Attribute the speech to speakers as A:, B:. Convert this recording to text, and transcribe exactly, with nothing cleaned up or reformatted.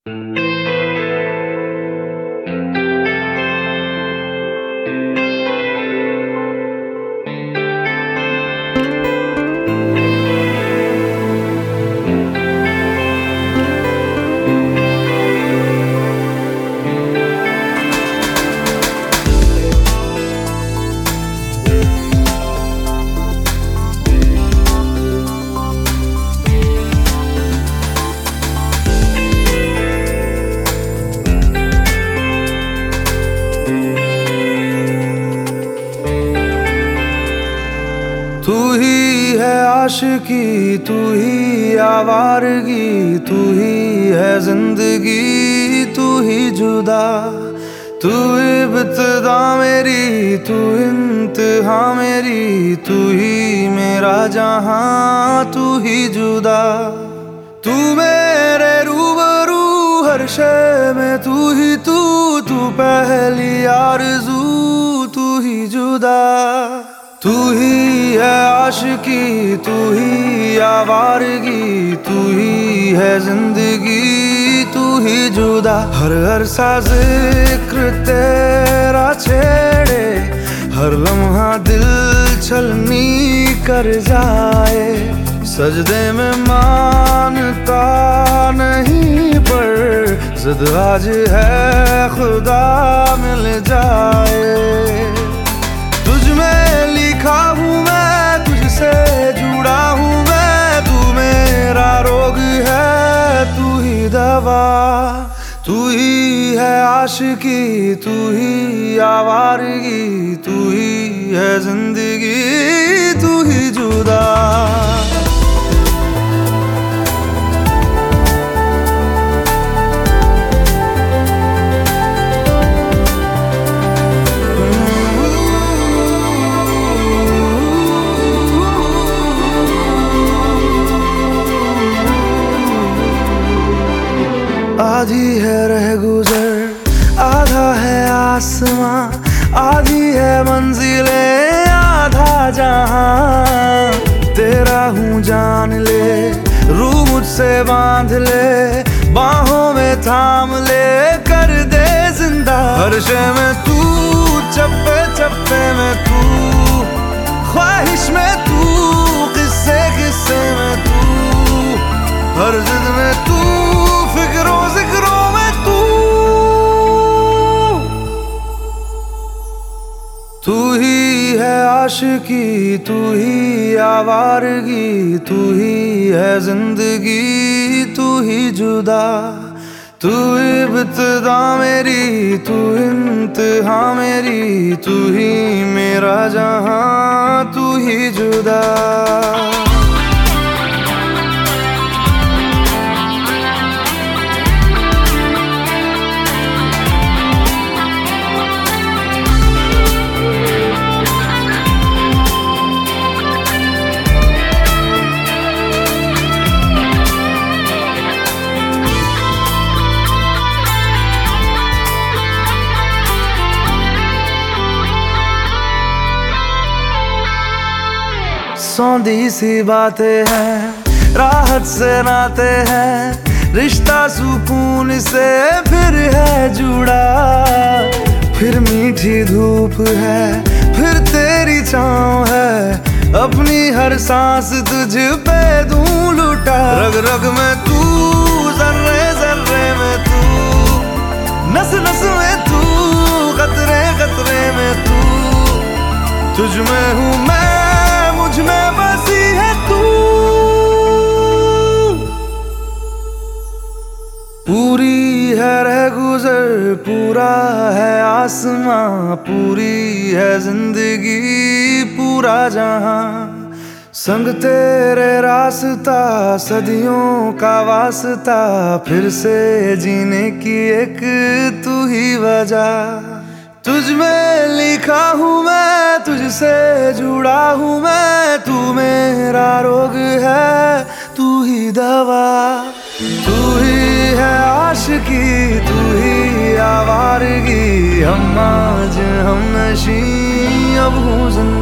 A: तू ही है आशिकी, तू ही आवारगी, तू ही है जिंदगी, तू ही जुदा। तू इब्तिदा मेरी, तू इंतहा मेरी, तू ही मेरा जहां, तू ही जुदा। तू मेरे रूबरू हर शय में, तू ही तू, तू पहली आरज़ू, तू ही जुदा। तू ही है आशिकी, तू ही आवारगी, तू ही है जिंदगी, तू ही जुदा। हर हर सा जिक्र तेरा छेड़े, हर लम्हा दिल छलनी कर जाए। सजदे में मानता नहीं पर जिद आज है खुदा मिल जाए। तुझ में लिखा हूँ मैं, तुझसे जुड़ा हूँ मैं, तू मेरा रोग है, तू ही दवा। तू ही है आशिकी, तू ही आवारगी, तू ही है जिंदगी, तू ही जुदा। आधी है रह गुजर, आधा है आसमां, आधी है मंजिले, आधा जहां। तेरा हूँ जान ले, रूह मुझसे बांध ले, बाहों में थाम ले, कर दे जिंदा। हर शय में तू, चप्पे चप्पे में तू, ख्वाहिश में तू, किस्से किस्से में तू, हर जिद में तू, फिक्रों जिक्रों में तू। तू ही है आशिकी, तू ही आवारगी, तू ही है जिंदगी, तू ही जुदा। तू इब्तिदा मेरी, तू इंतहा मेरी, तू ही मेरा जहां, तू ही जुदा। सौंधी सी बातें हैं, राहत से नाते हैं, रिश्ता सुकून से फिर है जुड़ा। फिर मीठी धूप है, फिर तेरी छाँव है, अपनी हर सांस तुझ पे दूं लुटा। रग रग में तू, जर्रे जर्रे में तू, नस नस में तू, कतरे कतरे में तू। तुझ में हूँ मैं, मुझ में बसी है तू। पूरी है रह गुजर, पूरा है आसमां, पूरी है जिंदगी, पूरा जहां। संग तेरे रास्ता, सदियों का वास्ता, फिर से जीने की एक तू ही वजह। तुझ में लिखा हूँ मैं, तुझसे जुड़ा हूँ मैं, तू मेरा रोग है, तू ही दवा। तू ही है आशिकी, तू ही आवारगी, हम आज हम नशी अब हूँ जिंदा।